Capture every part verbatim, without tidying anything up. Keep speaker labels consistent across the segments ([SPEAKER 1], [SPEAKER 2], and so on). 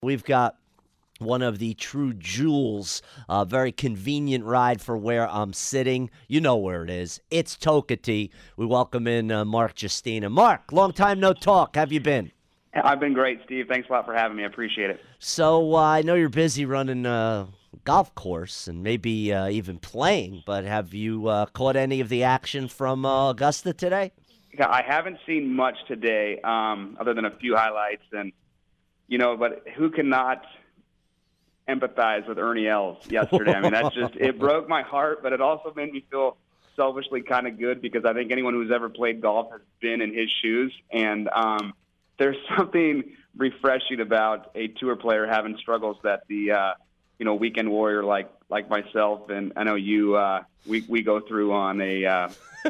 [SPEAKER 1] We've got one of the true jewels, a very convenient ride for where I'm sitting. You know where it is. It's Toketee. We welcome in uh, Mark Justina. Mark, long time no talk. How have you been?
[SPEAKER 2] I've been great, Steve. Thanks a lot for having me. I appreciate it.
[SPEAKER 1] So uh, I know you're busy running a golf course and maybe uh, even playing, but have you uh, caught any of the action from uh, Augusta today?
[SPEAKER 2] Yeah, I haven't seen much today, um, other than a few highlights, and you know, but who cannot empathize with Ernie Els yesterday? I mean, that's just it broke my heart, but it also made me feel selfishly kind of good because I think anyone who's ever played golf has been in his shoes, and um, there's something refreshing about a tour player having struggles that the uh, you know weekend warrior like like myself and I know you uh, we we go through on a. Uh,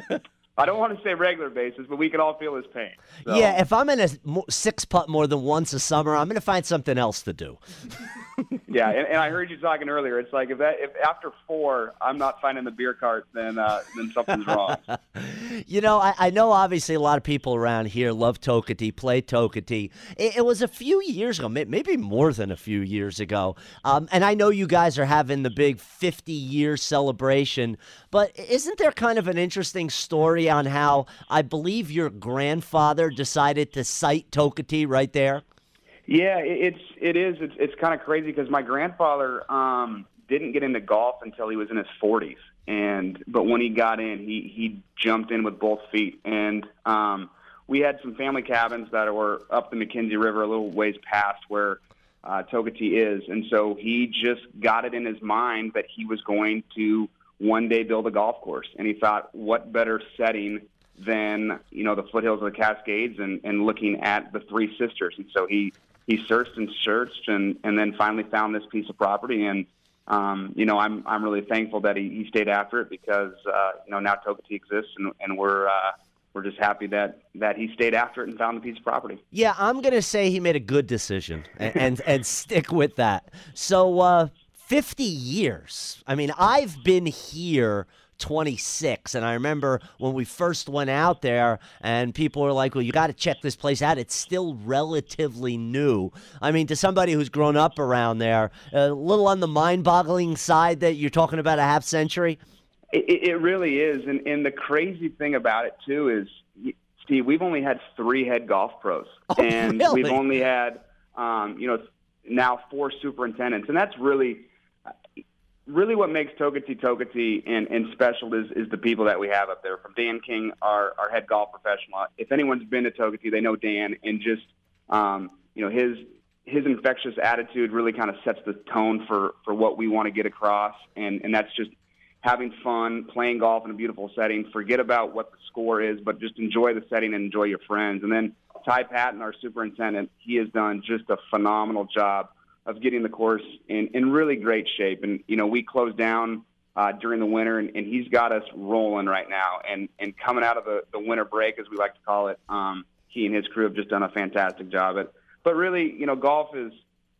[SPEAKER 2] I don't want to say regular basis, but we can all feel his pain. So.
[SPEAKER 1] Yeah, if I'm in a six putt more than once a summer, I'm going to find something else to do.
[SPEAKER 2] Yeah, and, and I heard you talking earlier. It's like if that if after four I'm not finding the beer cart, then uh, then something's wrong.
[SPEAKER 1] You know, I, I know obviously a lot of people around here love Toketee, play Toketee. It, it was a few years ago, maybe more than a few years ago, um, and I know you guys are having the big fifty-year celebration, but isn't there kind of an interesting story on how I believe your grandfather decided to site Toketee right there?
[SPEAKER 2] Yeah, it's it is. It's it's kind of crazy because my grandfather um, didn't get into golf until he was in his forties, and but when he got in, he he jumped in with both feet. And um, we had some family cabins that were up the McKenzie River, a little ways past where uh, Toketee is, and so he just got it in his mind that he was going to one day build a golf course, and he thought, what better setting than you know the foothills of the Cascades and, and looking at the Three Sisters, and so he. He searched and searched and, and then finally found this piece of property. And, um, you know, I'm I'm really thankful that he, he stayed after it because, uh, you know, now Toketee exists and, and we're uh, we're just happy that, that he stayed after it and found the piece of property.
[SPEAKER 1] Yeah, I'm going to say he made a good decision and, and, and stick with that. So uh, fifty years. I mean, I've been here twenty-six, and I remember when we first went out there and people were like, well, you got to check this place out. It's still relatively new. I mean, to somebody who's grown up around there, a little on the mind-boggling side that you're talking about a half century.
[SPEAKER 2] It, it really is, and, and the crazy thing about it too is, Steve, we've only had three head golf pros,
[SPEAKER 1] oh,
[SPEAKER 2] and
[SPEAKER 1] really?
[SPEAKER 2] we've only had um, you know now four superintendents, and that's really Really what makes Toketee Toketee and, and special is, is the people that we have up there. From Dan King, our, our head golf professional. If anyone's been to Toketee, they know Dan, and just um, you know his his infectious attitude really kind of sets the tone for, for what we want to get across, and, and that's just having fun, playing golf in a beautiful setting. Forget about what the score is, but just enjoy the setting and enjoy your friends. And then Ty Patton, our superintendent, he has done just a phenomenal job of getting the course in, in really great shape. And, you know, we closed down uh, during the winter, and, and he's got us rolling right now. And, and coming out of the, the winter break, as we like to call it, um, he and his crew have just done a fantastic job. But, but really, you know, golf is,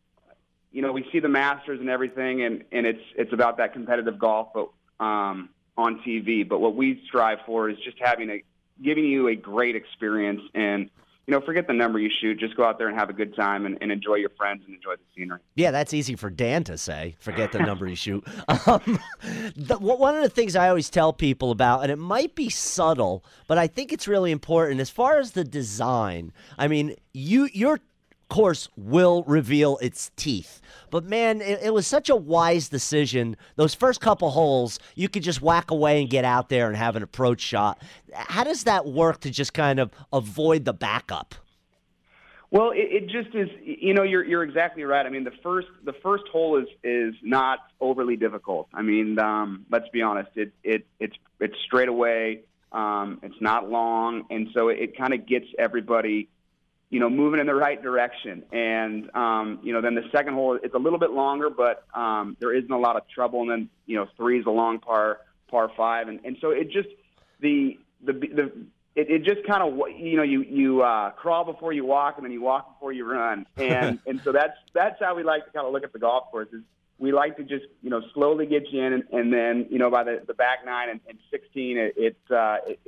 [SPEAKER 2] you know, we see the Masters and everything, and, and it's it's about that competitive golf but um, on T V. But what we strive for is just having a giving you a great experience and, you know, forget the number you shoot. Just go out there and have a good time and, and enjoy your friends and enjoy the scenery.
[SPEAKER 1] Yeah, that's easy for Dan to say. Forget the number you shoot. Um, the, one of the things I always tell people about, and it might be subtle, but I think it's really important as far as the design. I mean, you your course will reveal its teeth. But, man, it, it was such a wise decision. Those first couple holes, you could just whack away and get out there and have an approach shot. How does that work to just kind of avoid the backup?
[SPEAKER 2] Well, it, it just is, you know, you're you're exactly right. I mean, the first the first hole is is not overly difficult. I mean, um, let's be honest, it it it's it's straight away. Um, it's not long, and so it, it kind of gets everybody, you know, moving in the right direction. And, um, you know, then the second hole, it's a little bit longer, but um, there isn't a lot of trouble. And then, you know, three is a long par, par five. And, and so it just, the, the, the, it, it just kind of, you know, you, you uh, crawl before you walk and then you walk before you run. And, and so that's, that's how we like to kind of look at the golf course is we like to just, you know, slowly get you in. And, and then, you know, by the, the back nine and, and sixteen, it, it, uh, it, it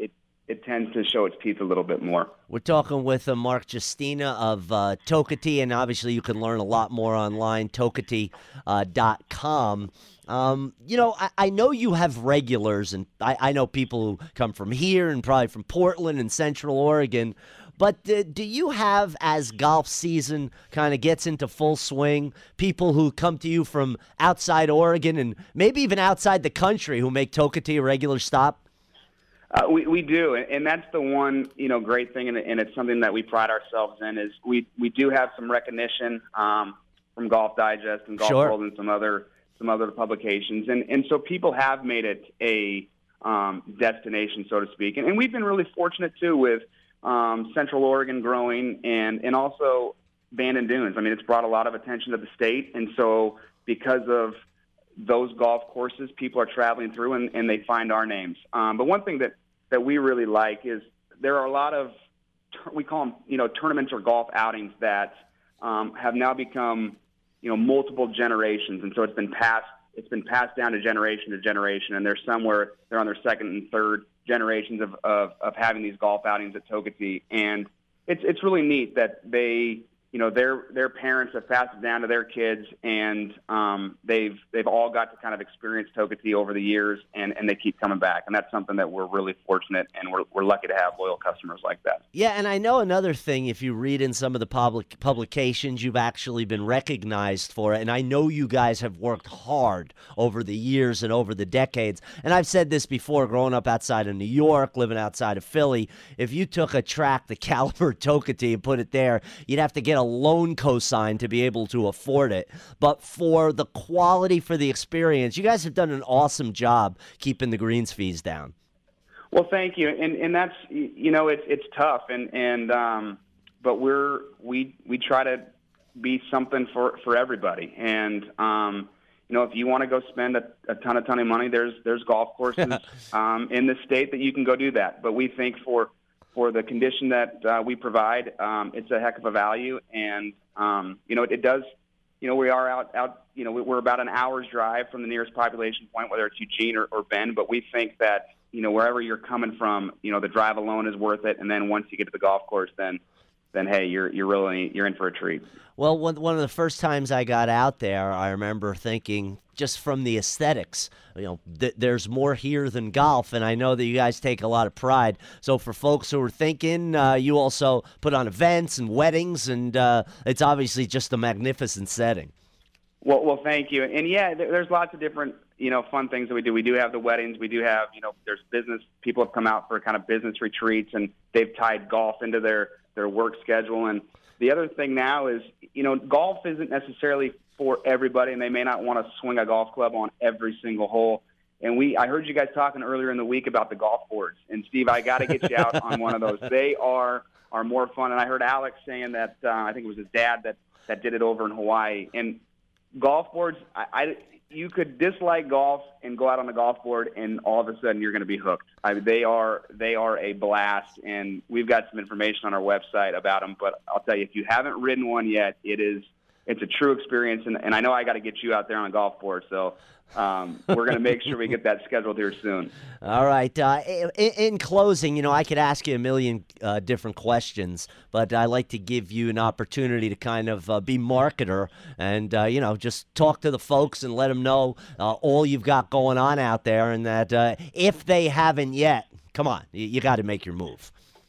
[SPEAKER 2] it tends to show its teeth a little bit more.
[SPEAKER 1] We're talking with uh, Mark Justina of uh, Toketee, and obviously you can learn a lot more online, toketee dot com. Um, you know, I, I know you have regulars, and I, I know people who come from here and probably from Portland and Central Oregon. But uh, do you have, as golf season kind of gets into full swing, people who come to you from outside Oregon and maybe even outside the country who make Toketee a regular stop?
[SPEAKER 2] Uh, we we do, and, and that's the one you know great thing, and, and it's something that we pride ourselves in. Is we we do have some recognition um, from Golf Digest and Golf
[SPEAKER 1] Sure.
[SPEAKER 2] World and some other some other publications, and and so people have made it a um, destination, so to speak, and, and we've been really fortunate too with um, Central Oregon growing, and and also Bandon Dunes. I mean, it's brought a lot of attention to the state, and so because of those golf courses, people are traveling through and, and they find our names. Um, but one thing that, that we really like is there are a lot of, we call them, you know, tournaments or golf outings that um, have now become, you know, multiple generations. And so it's been passed, it's been passed down to generation to generation. And there's somewhere they're on their second and third generations of, of, of having these golf outings at Toketee. And it's, it's really neat that they, you know, their their parents have passed it down to their kids, and um, they've they've all got to kind of experience Toketee over the years, and, and they keep coming back. And that's something that we're really fortunate, and we're we're lucky to have loyal customers like that.
[SPEAKER 1] Yeah, and I know another thing, if you read in some of the public publications, you've actually been recognized for it, and I know you guys have worked hard over the years and over the decades. And I've said this before, growing up outside of New York, living outside of Philly, if you took a track the caliber of Toketee and put it there, you'd have to get a loan cosign to be able to afford it. But for the quality, for the experience, you guys have done an awesome job keeping the greens fees down.
[SPEAKER 2] Well, thank you, and and that's you know it's it's tough, and and um, but we're we we try to be something for for everybody, and um, you know if you want to go spend a, a ton of ton of money, there's there's golf courses um, in the state that you can go do that. But we think for for the condition that uh, we provide, um, it's a heck of a value, and um, you know it, it does. You know we are out out. You know we're about an hour's drive from the nearest population point, whether it's Eugene or, or Bend. But we think that you know wherever you're coming from, you know the drive alone is worth it, and then once you get to the golf course, then then hey, you're you're really you're in for a treat.
[SPEAKER 1] Well, one one of the first times I got out there, I remember thinking, just from the aesthetics, you know, th- there's more here than golf, and I know that you guys take a lot of pride. So for folks who are thinking, uh, you also put on events and weddings, and uh, it's obviously just a magnificent setting.
[SPEAKER 2] Well, well, thank you. And yeah, there, there's lots of different, you know, fun things that we do. We do have the weddings. We do have, you know, there's business. People have come out for kind of business retreats, and they've tied golf into their, their work schedule. And the other thing now is, you know, golf isn't necessarily for everybody, and they may not want to swing a golf club on every single hole. And we, I heard you guys talking earlier in the week about the golf boards. And Steve, I got to get you out on one of those. They are are more fun. And I heard Alex saying that uh, I think it was his dad that that did it over in Hawaii. And golf boards, I, I you could dislike golf and go out on the golf board, and all of a sudden you're going to be hooked. I, they are they are a blast, and we've got some information on our website about them. But I'll tell you, if you haven't ridden one yet, it is it's a true experience. And, and I know I got to get you out there on a golf board, so um, we're going to make sure we get that scheduled here soon.
[SPEAKER 1] All right. Uh, in, in closing, you know, I could ask you a million uh, different questions, but I like to give you an opportunity to kind of uh, be marketer and, uh, you know, just talk to the folks and let them know uh, all you've got going on out there, and that uh, if they haven't yet, come on, you, you got to make your move.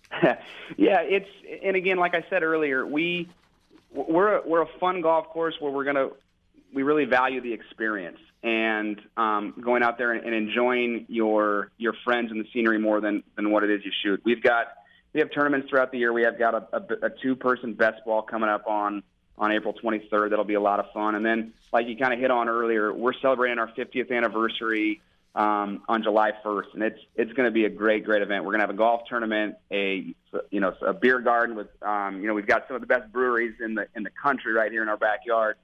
[SPEAKER 2] Yeah, it's and again, like I said earlier, we we're a, we're a fun golf course where we're gonna we really value the experience and um, going out there and, and enjoying your your friends and the scenery more than, than what it is you shoot. We've got we have tournaments throughout the year. We have got a, a, a two person best ball coming up on on April twenty-third. That'll be a lot of fun. And then, like you kind of hit on earlier, we're celebrating our fiftieth anniversary um, on July first, and it's it's going to be a great great event. We're going to have a golf tournament, a you know a beer garden with um, you know we've got some of the best breweries in the in the country right here in our backyard,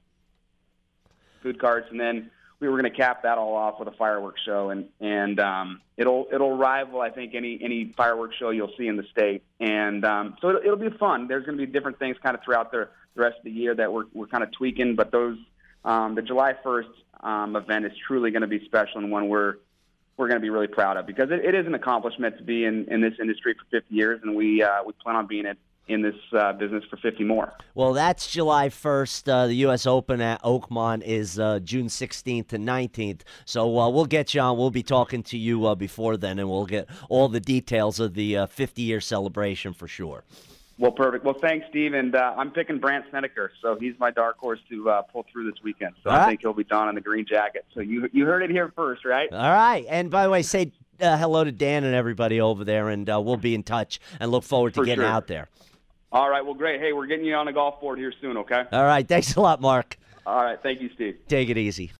[SPEAKER 2] food carts, and then we were going to cap that all off with a fireworks show, and and um, it'll it'll rival I think any any fireworks show you'll see in the state, and um, so it'll, it'll be fun. There's going to be different things kind of throughout the, the rest of the year that we're we're kind of tweaking, but those um, the July first um, event is truly going to be special and one we're we're going to be really proud of, because it, it is an accomplishment to be in, in this industry for fifty years, and we uh, we plan on being in, in this uh, business for fifty more.
[SPEAKER 1] Well, that's July first. Uh, the U S Open at Oakmont is uh, June sixteenth and nineteenth. So uh, we'll get you on. We'll be talking to you uh, before then, and we'll get all the details of the uh, fifty-year celebration for sure.
[SPEAKER 2] Well, perfect. Well, thanks, Steve. And uh, I'm picking Brandt Snedeker, so he's my dark horse to uh, pull through this weekend. So
[SPEAKER 1] all
[SPEAKER 2] I
[SPEAKER 1] right.
[SPEAKER 2] think he'll be donning the green jacket. So you you heard it here first, right?
[SPEAKER 1] All right. And by the way, say uh, hello to Dan and everybody over there, and uh, we'll be in touch and look forward to
[SPEAKER 2] For
[SPEAKER 1] getting
[SPEAKER 2] sure.
[SPEAKER 1] out there.
[SPEAKER 2] All right. Well, great. Hey, we're getting you on the golf board here soon, okay?
[SPEAKER 1] All right. Thanks a lot, Mark.
[SPEAKER 2] All right. Thank you, Steve.
[SPEAKER 1] Take it easy.